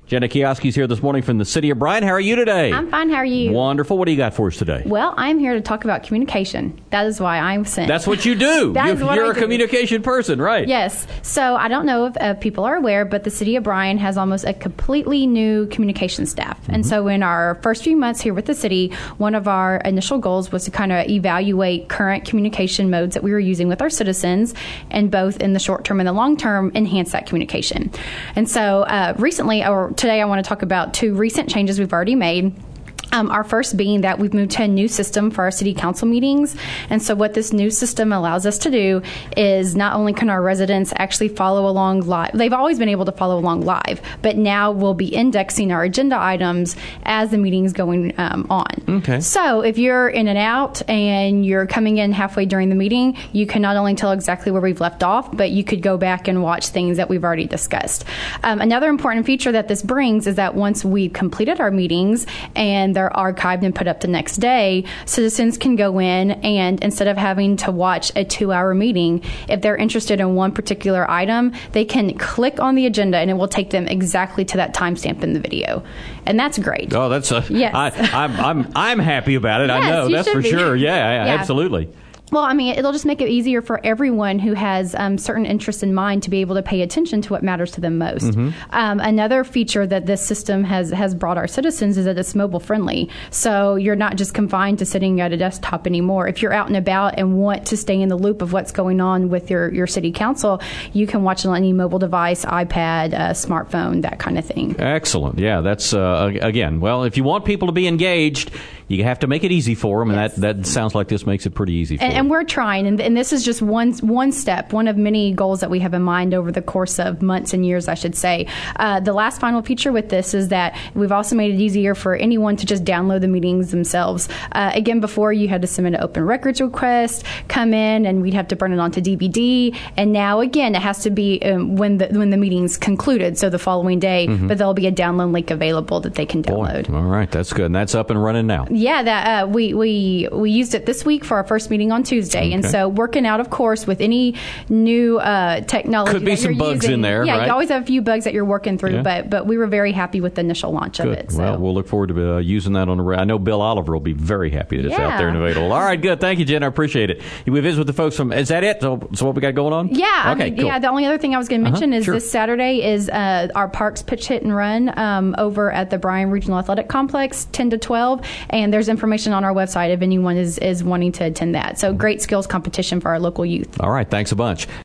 Jenna Kioski's here this morning from the City of Bryan. How are you today? I'm fine. How are you? Wonderful. What do you got for us today? Well, I'm here to talk about communication. That is why I'm sent. That's what you do. You're a communication person, right? Yes. So I don't know if people are aware, but the City of Bryan has almost a completely new communication staff. Mm-hmm. And so in our first few months here with the city, one of our initial goals was to kind of evaluate current communication modes that we were using with our citizens, and both in the short term and the long term, enhance that communication. And so today I want to talk about two recent changes we've already made. Our first being that we've moved to a new system for our city council meetings. And so what this new system allows us to do is not only can our residents actually follow along live, they've always been able to follow along live, but now we'll be indexing our agenda items as the meeting's going on. Okay. So if you're in and out and you're coming in halfway during the meeting, you can not only tell exactly where we've left off, but you could go back and watch things that we've already discussed. Another important feature that this brings is that once we've completed our meetings and they're archived and put up the next day, citizens can go in and instead of having to watch a 2-hour meeting, if they're interested in one particular item, they can click on the agenda and it will take them exactly to that timestamp in the video. And that's great. Oh, that's yes. I'm happy about it. Yes, I know that's for sure. Yeah, absolutely. Well, I mean, it'll just make it easier for everyone who has certain interests in mind to be able to pay attention to what matters to them most. Mm-hmm. Another feature that this system has brought our citizens is that it's mobile friendly. So you're not just confined to sitting at a desktop anymore. If you're out and about and want to stay in the loop of what's going on with your city council, you can watch it on any mobile device, iPad, smartphone, that kind of thing. Excellent. Yeah, that's, again, well, if you want people to be engaged, you have to make it easy for them, yes. and that sounds like this makes it pretty easy for them. And we're trying, and this is just one step, one of many goals that we have in mind over the course of months and years, I should say. The last final feature with this is that we've also made it easier for anyone to just download the meetings themselves. Again, before you had to submit an open records request, come in, and we'd have to burn it onto DVD. And now, again, it has to be when the meeting's concluded, so the following day, mm-hmm. but there'll be a download link available that they can download. Boy, all right, that's good. And that's up and running now. Yeah, that we used it this week for our first meeting on Tuesday, okay. And so working out, of course, with any new technology. Could be some bugs in there, yeah, right? You always have a few bugs that you're working through, but we were very happy with the initial launch of it. So. Well, we'll look forward to using that on the. I know Bill Oliver will be very happy that it's out there and available. All right, good. Thank you, Jen. I appreciate it. We visit with the folks from. Is that it? So what we got going on? Yeah. Okay. Cool. Yeah. The only other thing I was going to mention is this Saturday is our Parks Pitch Hit and Run over at the Bryan Regional Athletic Complex, 10 to 12, and there's information on our website if anyone is wanting to attend that. So great skills competition for our local youth. All right. Thanks a bunch.